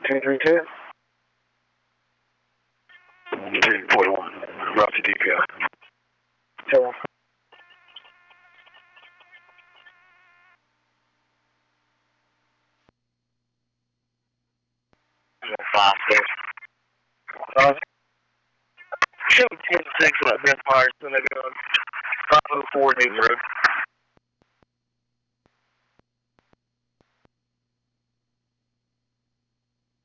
232. 41. Route to DPI. Tell him. Five, six. Shoot 10-6 like Beth Myers when they go on 504 Newton Road.